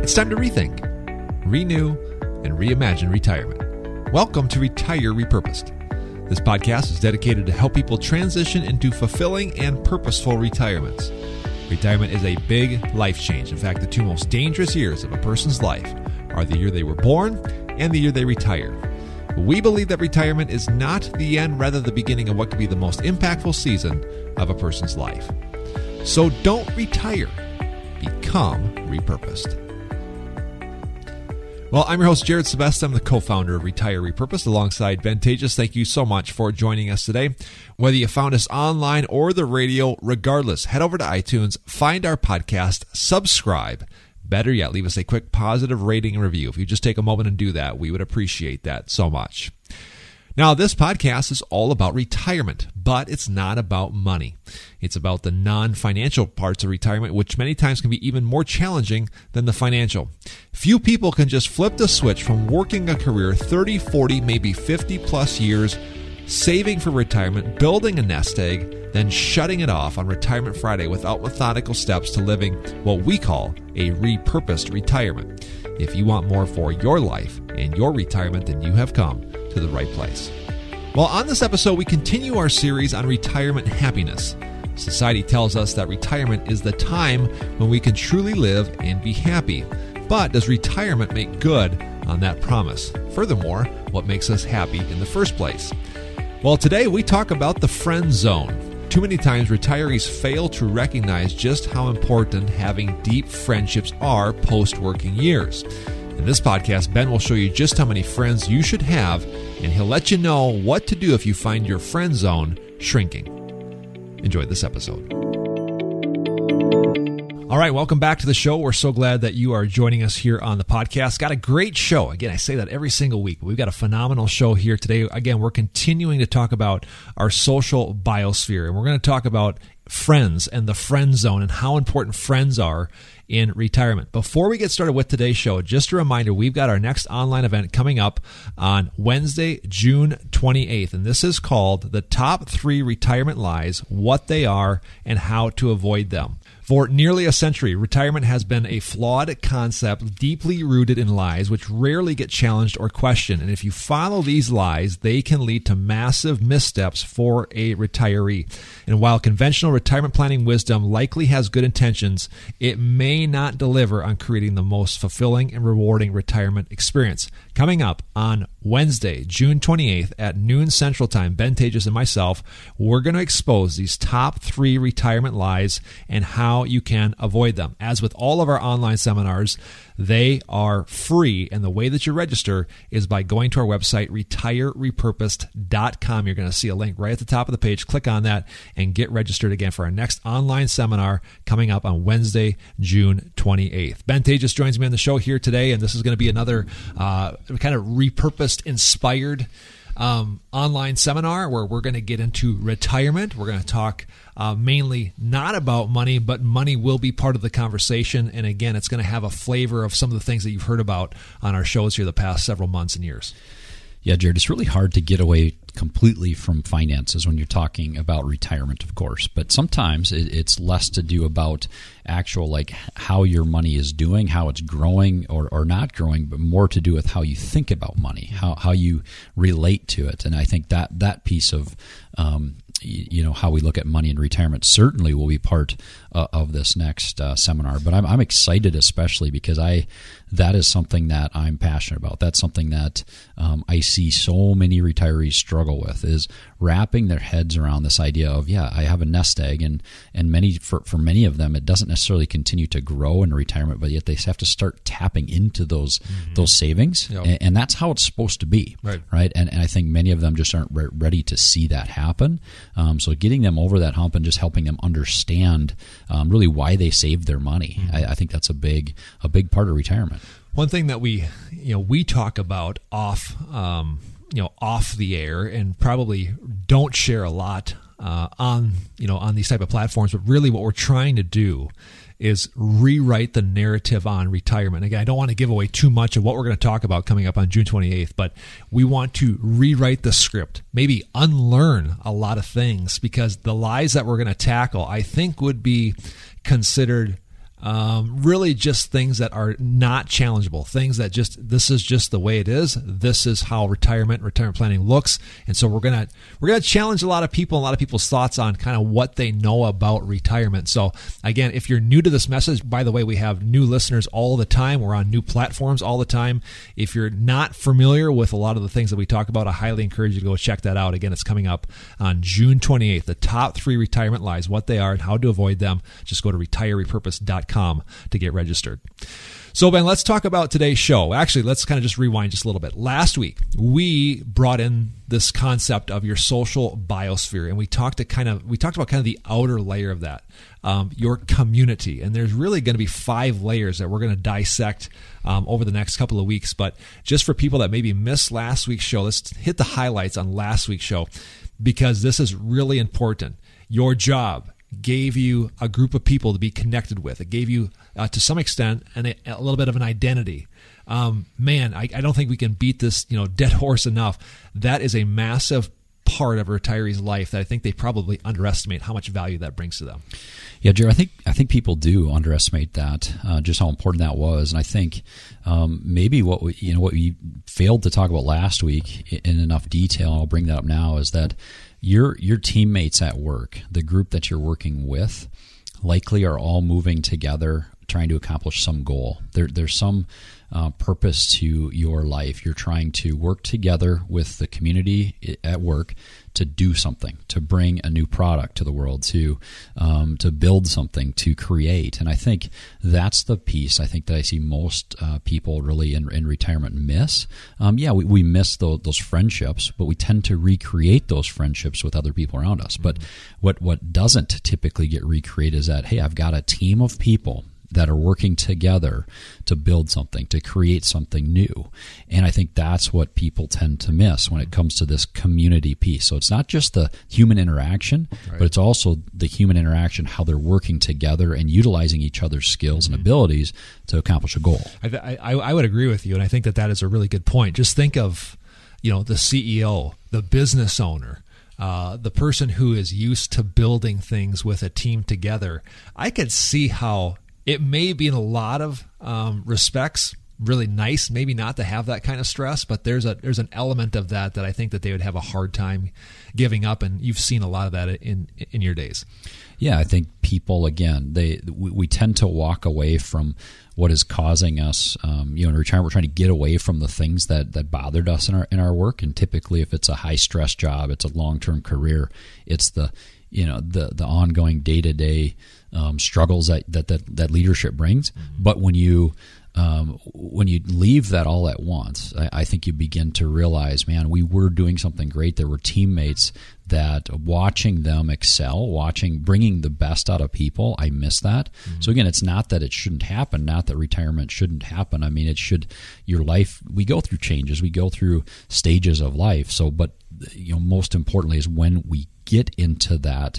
It's time to rethink, renew, and reimagine retirement. Welcome to Retire Repurposed. This podcast is dedicated to help people transition into fulfilling and purposeful retirements. Retirement is a big life change. In fact, the two most dangerous years of a person's life are the year they were born and the year they retire. We believe that retirement is not the end, rather the beginning of what could be the most impactful season of a person's life. So don't retire. Become repurposed. Well, I'm your host, Jared Sebest. I'm the co-founder of Retire Repurposed alongside Ben Tejas. Thank you so much for joining us today. Whether you found us online or the radio, regardless, head over to iTunes, find our podcast, subscribe. Better yet, leave us a quick positive rating and review. If you just take a moment and do that, we would appreciate that so much. Now, this podcast is all about retirement, but it's not about money. It's about the non-financial parts of retirement, which many times can be even more challenging than the financial. Few people can just flip the switch from working a career 30, 40, maybe 50 plus years, saving for retirement, building a nest egg, then shutting it off on Retirement Friday without methodical steps to living what we call a repurposed retirement. If you want more for your life and your retirement, then you have come to the right place. Well, on this episode, we continue our series on retirement happiness. Society tells us that retirement is the time when we can truly live and be happy. But does retirement make good on that promise? Furthermore, what makes us happy in the first place? Well, today we talk about the friend zone. Too many times retirees fail to recognize just how important having deep friendships are post-working years. In this podcast, Ben will show you just how many friends you should have, and he'll let you know what to do if you find your friend zone shrinking. Enjoy this episode. All right, welcome back to the show. We're so glad that you are joining us here on the podcast. Got a great show. Again, I say that every single week, but we've got a phenomenal show here today. Again, we're continuing to talk about our social biosphere, and we're going to talk about friends and the friend zone and how important friends are in retirement. Before we get started with today's show, just a reminder, we've got our next online event coming up on Wednesday, June 28th, and this is called The Top 3 Retirement Lies, What They Are, and How to Avoid Them. For nearly a century, retirement has been a flawed concept deeply rooted in lies which rarely get challenged or questioned. And if you follow these lies, they can lead to massive missteps for a retiree. And while conventional retirement planning wisdom likely has good intentions, it may not deliver on creating the most fulfilling and rewarding retirement experience. Coming up on Wednesday, June 28th at noon Central Time, Ben Tejas and myself, we're going to expose these top 3 retirement lies and how you can avoid them. As with all of our online seminars, they are free, and the way that you register is by going to our website, retirerepurposed.com. You're going to see a link right at the top of the page. Click on that and get registered again for our next online seminar coming up on Wednesday, June 28th. Ben Tejas joins me on the show here today, and this is going to be another kind of repurposed-inspired online seminar where we're going to get into retirement. We're going to talk mainly not about money, but money will be part of the conversation. And again, it's going to have a flavor of some of the things that you've heard about on our shows here the past several months and years. Yeah, Jared, it's really hard to get away completely from finances when you're talking about retirement, of course. But sometimes it's less to do about actual, like, how your money is doing, how it's growing or not growing, but more to do with how you think about money, how you relate to it. And I think that piece of how we look at money in retirement certainly will be part of this next seminar. But I'm excited, especially because that is something that I'm passionate about. That's something that I see so many retirees struggle with, is wrapping their heads around this idea of, I have a nest egg, and for many of them, it doesn't necessarily continue to grow in retirement, but yet they have to start tapping into those savings, and that's how it's supposed to be, right? And I think many of them just aren't ready to see that happen. So getting them over that hump and just helping them understand really why they saved their money, I think that's a big part of retirement. One thing that we talk about off the air and probably don't share a lot on these type of platforms, but really what we're trying to do is rewrite the narrative on retirement. Again, I don't want to give away too much of what we're going to talk about coming up on June 28th, but we want to rewrite the script, maybe unlearn a lot of things, because the lies that we're going to tackle, I think, would be considered really just things that are not challengeable, things that this is just the way it is. This is how retirement planning looks. And so we're going to challenge a lot of people, a lot of people's thoughts on kind of what they know about retirement. So again, if you're new to this message, by the way, we have new listeners all the time. We're on new platforms all the time. If you're not familiar with a lot of the things that we talk about, I highly encourage you to go check that out. Again, it's coming up on June 28th, the top 3 retirement lies, what they are and how to avoid them. Just go to retirerepurpose.com to get registered. So, Ben, let's talk about today's show. Actually, let's kind of just rewind just a little bit. Last week, we brought in this concept of your social biosphere, and we talked about kind of the outer layer of that, your community. And there's really going to be 5 layers that we're going to dissect over the next couple of weeks. But just for people that maybe missed last week's show, let's hit the highlights on last week's show, because this is really important. Your job gave you a group of people to be connected with. It gave you, to some extent, a little bit of an identity. I don't think we can beat this, dead horse enough. That is a massive part of a retiree's life that I think they probably underestimate how much value that brings to them. Yeah, Jerry, I think people do underestimate that, just how important that was. And I think maybe what we failed to talk about last week in enough detail, and I'll bring that up now, is that your teammates at work, the group that you're working with, likely are all moving together, trying to accomplish some goal. There's some purpose to your life. You're trying to work together with the community at work to do something, to bring a new product to the world, to build something, to create. And I think that's the piece I think that I see most people really in retirement miss. We miss those friendships, but we tend to recreate those friendships with other people around us. But what doesn't typically get recreated is that, hey, I've got a team of people that are working together to build something, to create something new. And I think that's what people tend to miss when it comes to this community piece. So it's not just the human interaction, right, but it's also the human interaction, how they're working together and utilizing each other's skills and abilities to accomplish a goal. I would agree with you, and I think that is a really good point. Just think of, the CEO, the business owner, the person who is used to building things with a team together. I could see how it may be in a lot of respects really nice, maybe not to have that kind of stress, but there's an element of that I think that they would have a hard time giving up, and you've seen a lot of that in your days. Yeah, I think people, again, we tend to walk away from what is causing us, in retirement. We're trying to get away from the things that bothered us in our work, and typically, if it's a high stress job, it's a long-term career, it's the ongoing day-to-day struggles that leadership brings. Mm-hmm. But when you leave that all at once, I think you begin to realize, man, we were doing something great. There were teammates that, watching them excel, bringing the best out of people, I miss that. Mm-hmm. So again, it's not that it shouldn't happen, not that retirement shouldn't happen. I mean, it should. Your life, we go through changes, we go through stages of life. So, but most importantly is when we get into that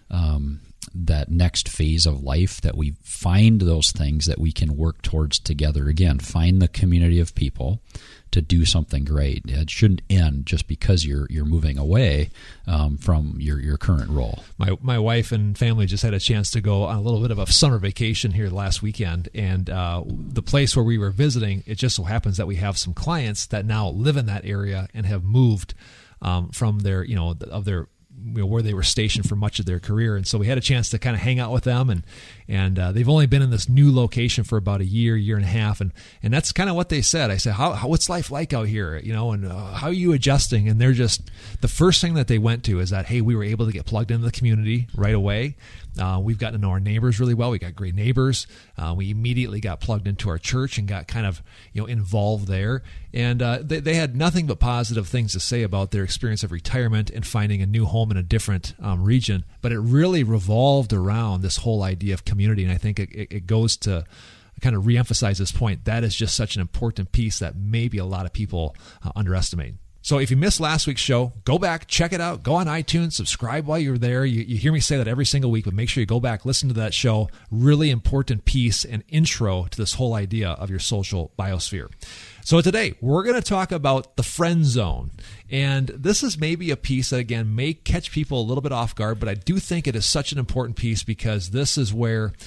next phase of life, that we find those things that we can work towards together. Again, find the community of people to do something great. It shouldn't end just because you're moving away from your current role. My wife and family just had a chance to go on a little bit of a summer vacation here last weekend, and the place where we were visiting, it just so happens that we have some clients that now live in that area and have moved from their where they were stationed for much of their career. And so we had a chance to kind of hang out with them, and they've only been in this new location for about a year and a half. And that's kind of what they said. I said, what's life like out here? And how are you adjusting? And they're just, the first thing that they went to is that, hey, we were able to get plugged into the community right away. We've gotten to know our neighbors really well. We got great neighbors. We immediately got plugged into our church and got kind of involved there. And they had nothing but positive things to say about their experience of retirement and finding a new home in a different region. But it really revolved around this whole idea of community. And I think it goes to kind of reemphasize this point. That is just such an important piece that maybe a lot of people underestimate. So if you missed last week's show, go back, check it out, go on iTunes, subscribe while you're there. You hear me say that every single week, but make sure you go back, listen to that show. Really important piece and intro to this whole idea of your social biosphere. So today, we're going to talk about the friend zone. And this is maybe a piece that, again, may catch people a little bit off guard, but I do think it is such an important piece because this is where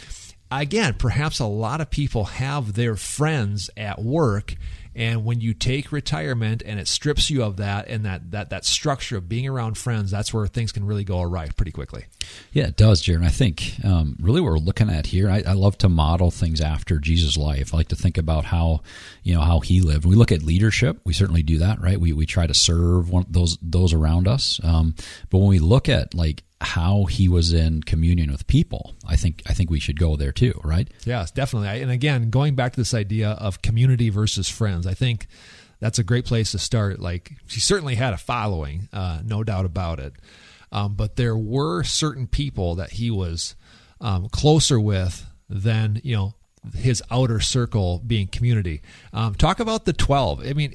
again, perhaps a lot of people have their friends at work, and when you take retirement and it strips you of that and that structure of being around friends, that's where things can really go awry pretty quickly. Yeah, it does, Jared. I think really what we're looking at here, I love to model things after Jesus' life. I like to think about how he lived. We look at leadership. We certainly do that, right? We try to serve those around us. But when we look at like how he was in communion with people, I think we should go there too, right? Yes, definitely. And again, going back to this idea of community versus friends, I think that's a great place to start. Like, she certainly had a following, no doubt about it. But there were certain people that he was closer with than, his outer circle being community. Talk about the 12. I mean,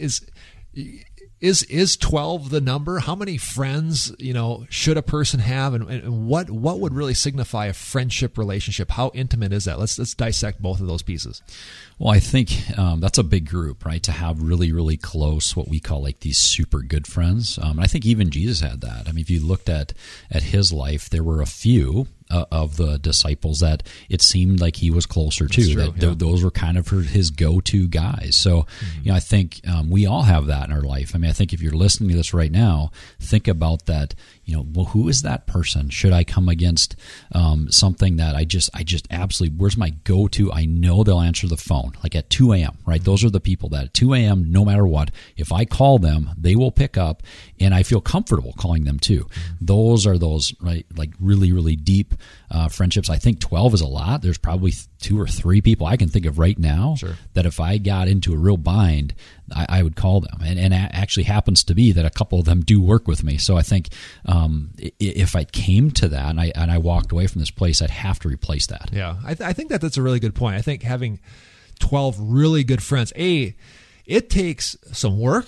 is 12 the number? How many friends, should a person have, and what would really signify a friendship relationship? How intimate is that? Let's dissect both of those pieces. Well, I think that's a big group, right? To have really, really close, what we call like these super good friends. And I think even Jesus had that. I mean, if you looked at his life, there were a few of the disciples that it seemed like he was closer to. True, yeah. Those were kind of his go-to guys. So, I think we all have that in our life. I mean, I think if you're listening to this right now, think about that. Well, who is that person? Should I come against something that I just absolutely, where's my go-to? I know they'll answer the phone, like at 2 a.m., right? Those are the people that at 2 a.m., no matter what, if I call them, they will pick up, and I feel comfortable calling them too. Those are those, right, like really, really deep friendships. I think 12 is a lot. There's probably 2 or 3 people I can think of right now that if I got into a real bind, I would call them. And it actually happens to be that a couple of them do work with me. So I think if I came to that and I walked away from this place, I'd have to replace that. Yeah, I think that's a really good point. I think having 12 really good friends, it takes some work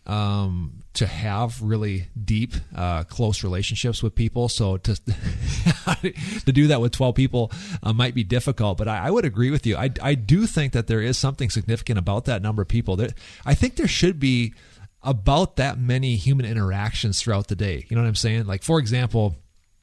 to have really deep, close relationships with people. So to do that with 12 people might be difficult, but I would agree with you. I do think that there is something significant about that number of people. I think there should be about that many human interactions throughout the day. You know what I'm saying? Like, for example,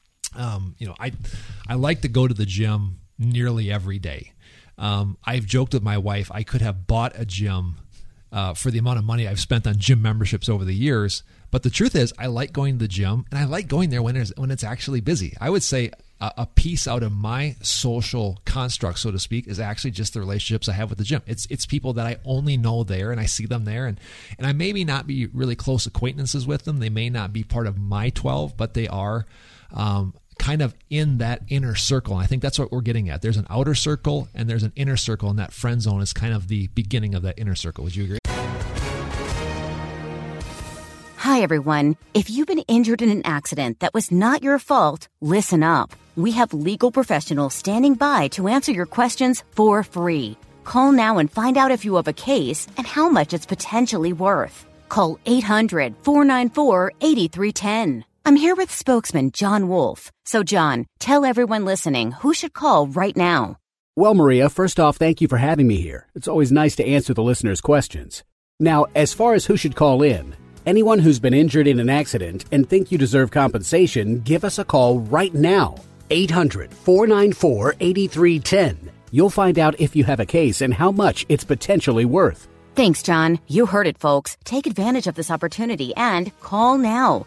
I like to go to the gym nearly every day. I've joked with my wife, I could have bought a gym for the amount of money I've spent on gym memberships over the years. But the truth is, I like going to the gym, and I like going there when it's actually busy. I would say a piece out of my social construct, so to speak, is actually just the relationships I have with the gym. It's people that I only know there, and I see them there, and I maybe not be really close acquaintances with them. They may not be part of my 12, but they are kind of in that inner circle. And I think that's what we're getting at. There's an outer circle and there's an inner circle, and that friend zone is kind of the beginning of that inner circle. Would you agree? Hi, everyone. If you've been injured in an accident that was not your fault, listen up. We have legal professionals standing by to answer your questions for free. Call now and find out if you have a case and how much it's potentially worth. Call 800-494-8310. I'm here with spokesman John Wolf. So, John, tell everyone listening who should call right now. Well, Maria, first off, thank you for having me here. It's always nice to answer the listeners' questions. Now, as far as who should call in, anyone who's been injured in an accident and think you deserve compensation, give us a call right now. 800-494-8310. You'll find out if you have a case and how much it's potentially worth. Thanks, John. You heard it, folks. Take advantage of this opportunity and call now.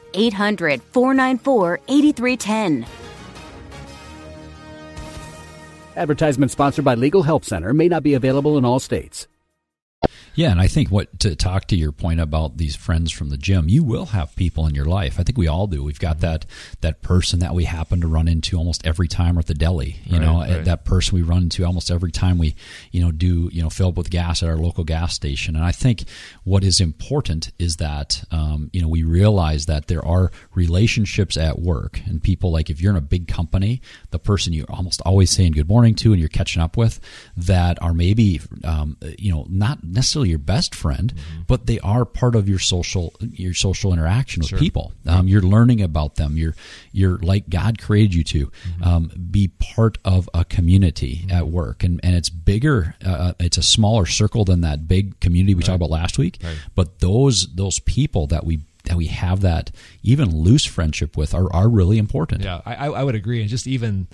800-494-8310. Advertisement sponsored by Legal Help Center. May not be available in all states. Yeah, and I think to talk to your point about these friends from the gym, you will have people in your life. I think we all do. We've got that person that we happen to run into almost every time we're at the deli. Right. That person we run into almost every time we, fill up with gas at our local gas station. And I think what is important is that, we realize that there are relationships at work, and people, like if you're in a big company, the person you're almost always saying good morning to and you're catching up with, that are maybe, not necessarily your best friend, but they are part of your social interaction with people. You're learning about them. You're like God created you to be part of a community at work, and it's bigger. It's a smaller circle than that big community we talked about last week. Right. But those people that we have that even loose friendship with are really important. Yeah, I would agree, and just even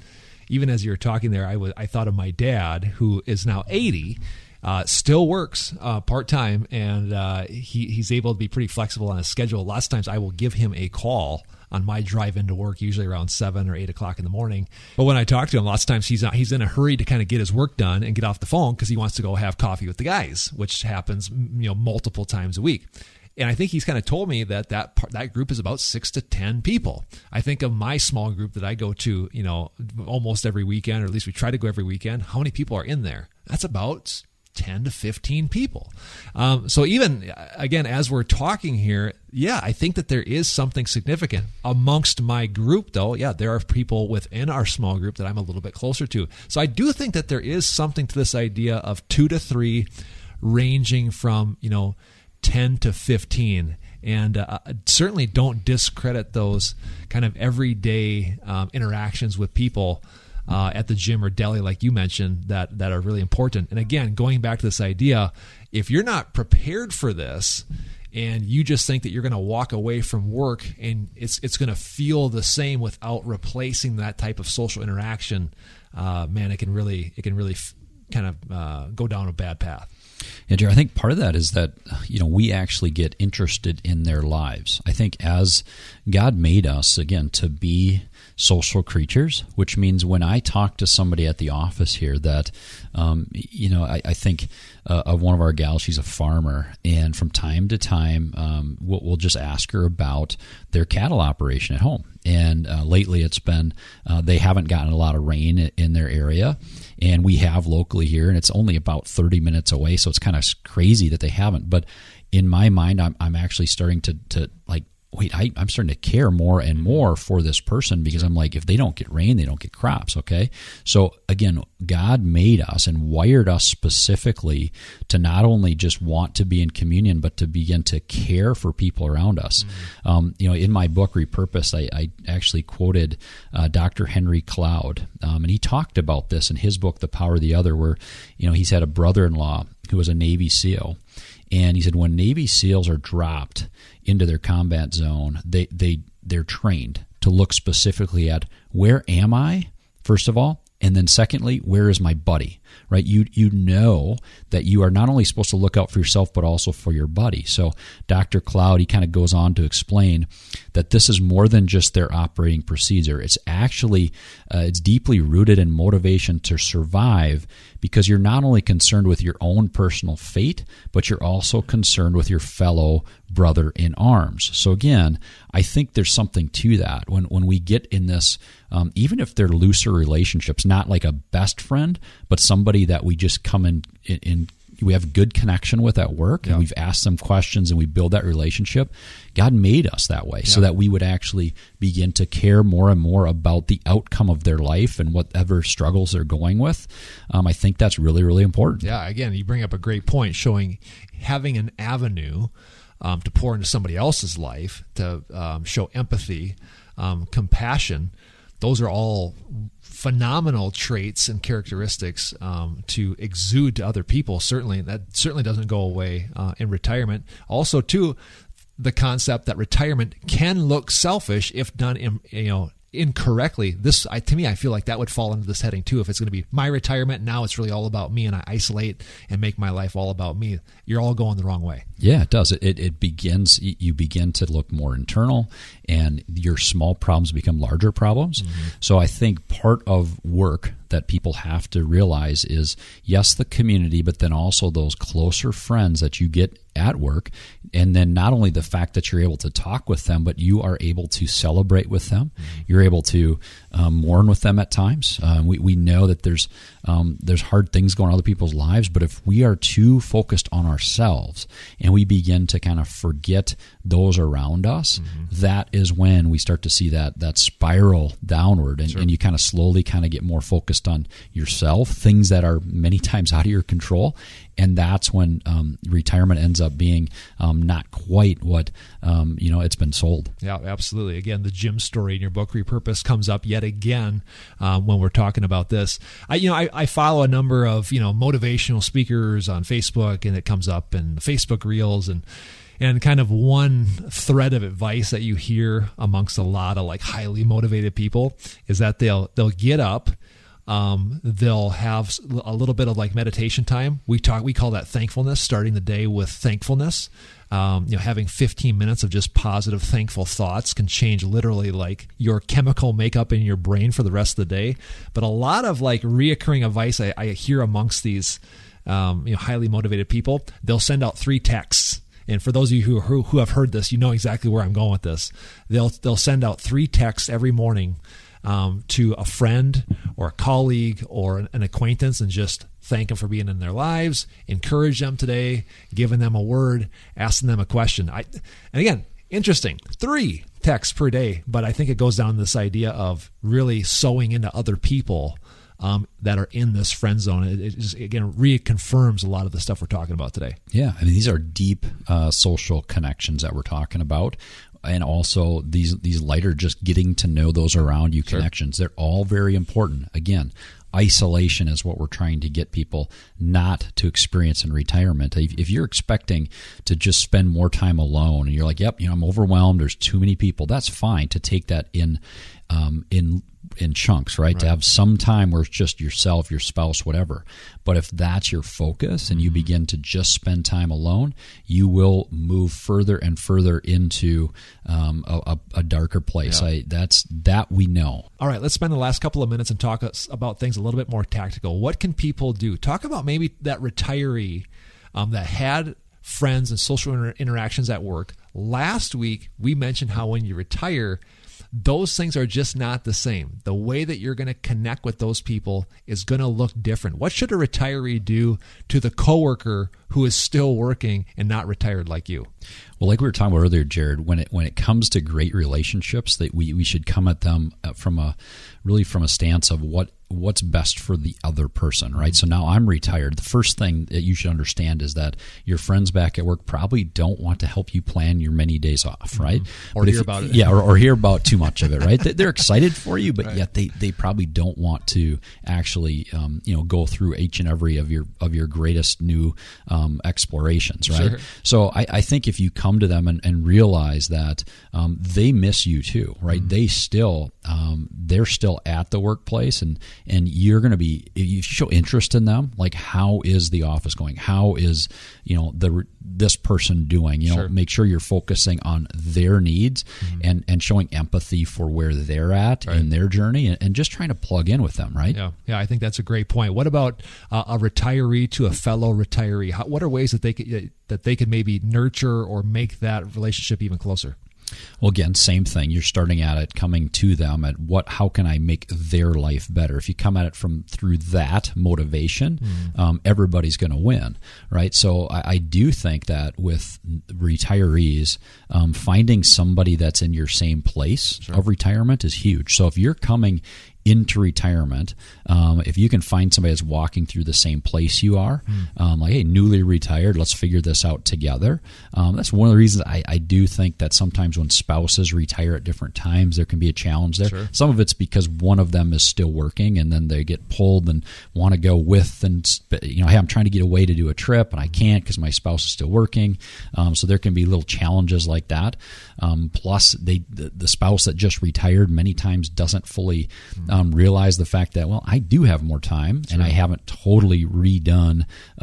even as you were talking there, I thought of my dad, who is now 80, still works part-time, and he's able to be pretty flexible on his schedule. Lots of times I will give him a call on my drive into work, usually around 7 or 8 o'clock in the morning. But when I talk to him, lots of times he's in a hurry to kind of get his work done and get off the phone because he wants to go have coffee with the guys, which happens multiple times a week. And I think he's kind of told me that group is about 6 to 10 people. I think of my small group that I go to, almost every weekend, or at least we try to go every weekend. How many people are in there? That's about 10 to 15 people. So even, again, as we're talking here, I think that there is something significant. Amongst my group, though, there are people within our small group that I'm a little bit closer to. So I do think that there is something to this idea of 2 to 3 ranging from, 10 to 15. And certainly don't discredit those kind of everyday interactions with people at the gym or deli, like you mentioned, that are really important. And again, going back to this idea, if you're not prepared for this and you just think that you're going to walk away from work and it's going to feel the same without replacing that type of social interaction, man, it can really kind of go down a bad path. Yeah, Jerry, I think part of that is that, we actually get interested in their lives. I think as God made us, again, to be social creatures, which means when I talk to somebody at the office here that, I think of one of our gals, she's a farmer, and from time to time, we'll just ask her about their cattle operation at home. And lately it's been, they haven't gotten a lot of rain in their area, and we have locally here, and it's only about 30 minutes away, so it's kind of crazy that they haven't. But in my mind, I'm actually starting to like, wait, I'm starting to care more and more for this person, because I'm like, if they don't get rain, they don't get crops, okay? So again, God made us and wired us specifically to not only just want to be in communion, but to begin to care for people around us. Mm-hmm. In my book, Repurposed, I actually quoted Dr. Henry Cloud, and he talked about this in his book, The Power of the Other, where he's had a brother-in-law who was a Navy SEAL. And he said when Navy SEALs are dropped into their combat zone, they're trained to look specifically at, where am I, first of all, and then secondly, where is my buddy, right? You know that you are not only supposed to look out for yourself, but also for your buddy. So Dr. Cloud, he kind of goes on to explain that this is more than just their operating procedure. It's actually, it's deeply rooted in motivation to survive, because you're not only concerned with your own personal fate, but you're also concerned with your fellow brother in arms. So again, I think there's something to that. When we get in this, even if they're looser relationships, not like a best friend, but somebody that we just come in we have good connection with at work, and we've asked them questions and we build that relationship. God made us that way so that we would actually begin to care more and more about the outcome of their life and whatever struggles they're going with. I think that's really, really important. Yeah, again, you bring up a great point, showing having an avenue to pour into somebody else's life, to show empathy, compassion. Those are all phenomenal traits and characteristics to exude to other people. Certainly, that certainly doesn't go away in retirement. Also, too, the concept that retirement can look selfish if done incorrectly. To me, I feel like that would fall into this heading too. If it's going to be my retirement, now it's really all about me, and I isolate and make my life all about me. You're all going the wrong way. Yeah, it does. It begins. You begin to look more internal, and your small problems become larger problems. Mm-hmm. So I think part of work that people have to realize is, yes, the community, but then also those closer friends that you get at work. And then not only the fact that you're able to talk with them, but you are able to celebrate with them. Mm-hmm. You're able to mourn with them at times. We know that there's hard things going on in other people's lives, but if we are too focused on ourselves and we begin to kind of forget those around us, that is when we start to see that spiral downward, and you kind of slowly kind of get more focused on yourself, things that are many times out of your control. And that's when retirement ends up being not quite what it's been sold. Yeah, absolutely. Again, the Jim story in your book, Repurposed, comes up yet again when we're talking about this. I follow a number of motivational speakers on Facebook, and it comes up in the Facebook Reels, and kind of one thread of advice that you hear amongst a lot of like highly motivated people is that they'll get up They'll have a little bit of like meditation time. We call that thankfulness, starting the day with thankfulness. Having 15 minutes of just positive, thankful thoughts can change literally like your chemical makeup in your brain for the rest of the day. But a lot of like reoccurring advice I hear amongst these highly motivated people, they'll send out 3 texts. And for those of you who have heard this, you know exactly where I'm going with this. They'll send out 3 texts every morning to a friend or a colleague or an acquaintance and just thank them for being in their lives, encourage them today, giving them a word, asking them a question. And again, interesting, 3 texts per day, but I think it goes down to this idea of really sowing into other people that are in this friend zone. It just, again, reconfirms a lot of the stuff we're talking about today. Yeah, I mean, these are deep social connections that we're talking about. And also these lighter, just getting to know those around you connections. They're all very important. Again, isolation is what we're trying to get people not to experience in retirement. If you're expecting to just spend more time alone and you're like, yep, I'm overwhelmed, there's too many people, that's fine to take that in chunks, right? To have some time where it's just yourself, your spouse, whatever. But if that's your focus and you begin to just spend time alone, you will move further and further into a darker place. Yeah. That we know. All right, let's spend the last couple of minutes and talk about things a little bit more tactical. What can people do? Talk about maybe that retiree that had friends and social interactions at work. Last week, we mentioned how when you retire, those things are just not the same. The way that you're going to connect with those people is going to look different. What should a retiree do to the coworker who is still working and not retired like you? Well, like we were talking about earlier, Jared, when it comes to great relationships, that we should come at them from a stance of what's best for the other person, right? So now I'm retired. The first thing that you should understand is that your friends back at work probably don't want to help you plan your many days off, right? Or hear about it. Yeah, or hear about too much of it, right? They're excited for you, but yet they probably don't want to actually go through each and every of your greatest new explorations, right? Sure. So I think if you come to them and realize that they miss you too, right? Mm-hmm. They're still at the workplace, and you're going to be, if you show interest in them, like how is the office going? How is this person doing? Make sure you're focusing on their needs and showing empathy for where they're at in their journey, and just trying to plug in with them, right? Yeah, I think that's a great point. What about a retiree to a fellow retiree? What are ways that they could maybe nurture or make that relationship even closer? Well, again, same thing. You're starting at it, coming to them at how can I make their life better? If you come at it through that motivation, everybody's going to win, right? So I do think that with retirees, finding somebody that's in your same place of retirement is huge. So if you're coming into retirement, if you can find somebody that's walking through the same place you are, like, hey, newly retired, let's figure this out together. That's one of the reasons I do think that sometimes when spouses retire at different times, there can be a challenge there. Sure. Some of it's because one of them is still working, and then they get pulled and want to go with, and hey, I'm trying to get away to do a trip, and I can't because my spouse is still working. So there can be little challenges like that. Plus, the spouse that just retired many times doesn't fully realize the fact that, well, I do have more time, and I haven't totally redone,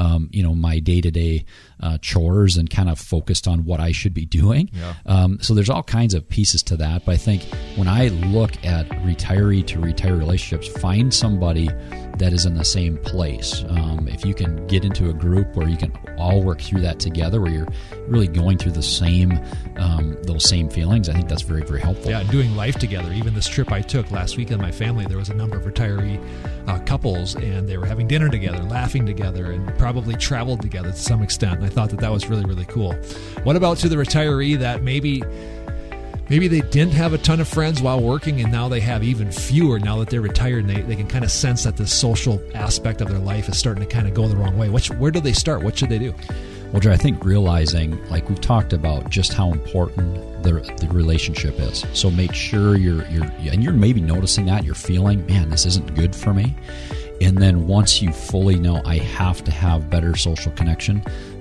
my day-to-day chores and kind of focused on what I should be doing. Yeah. So there's all kinds of pieces to that. But I think when I look at retiree to retiree relationships, find somebody that is in the same place. If you can get into a group where you can all work through that together, where you're really going through the same those same feelings, I think that's very, very helpful. Yeah, doing life together. Even this trip I took last week with my family, there was a number of retiree couples, and they were having dinner together, laughing together, and probably traveled together to some extent. And I thought that was really, really cool. What about to the retiree that maybe they didn't have a ton of friends while working, and now they have even fewer now that they're retired, and they can kind of sense that the social aspect of their life is starting to kind of go the wrong way. Where do they start? What should they do? Well, Drew, I think realizing, like we've talked about, just how important the relationship is. So make sure you're maybe noticing that, you're feeling, man, this isn't good for me. And then once you fully know I have to have better social connection,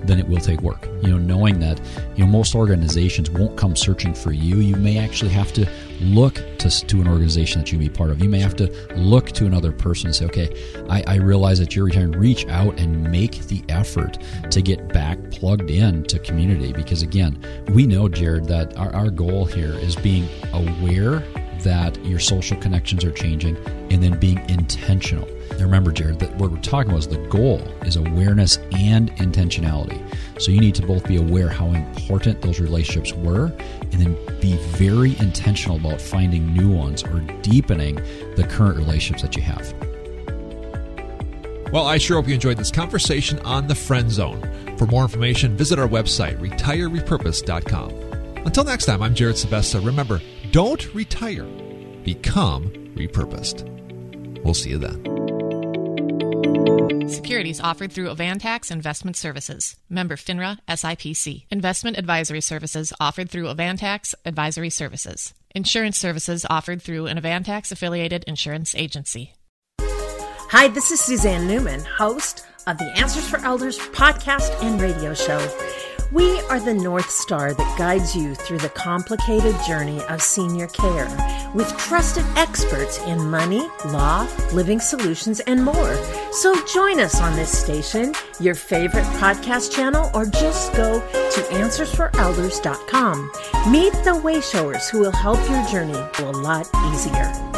then it will take work. Knowing that, most organizations won't come searching for you. You may actually have to look to an organization that you can be part of. You may have to look to another person and say, okay, I realize that you're retiring. Reach out and make the effort to get back plugged in to community. Because again, we know, Jared, that our goal here is being aware that your social connections are changing and then being intentional. Now remember, Jared, that what we're talking about is the goal is awareness and intentionality. So you need to both be aware how important those relationships were and then be very intentional about finding new ones or deepening the current relationships that you have. Well, I sure hope you enjoyed this conversation on the Friend Zone. For more information, visit our website, retirerepurpose.com. Until next time, I'm Jared Sebesta. Remember, don't retire. Become repurposed. We'll see you then. Securities offered through Avantax Investment Services. Member FINRA SIPC. Investment advisory services offered through Avantax Advisory Services. Insurance services offered through an Avantax-affiliated insurance agency. Hi, this is Suzanne Newman, host of the Answers for Elders podcast and radio show. We are the North Star that guides you through the complicated journey of senior care with trusted experts in money, law, living solutions, and more. So join us on this station, your favorite podcast channel, or just go to AnswersForElders.com. Meet the Wayshowers who will help your journey go a lot easier.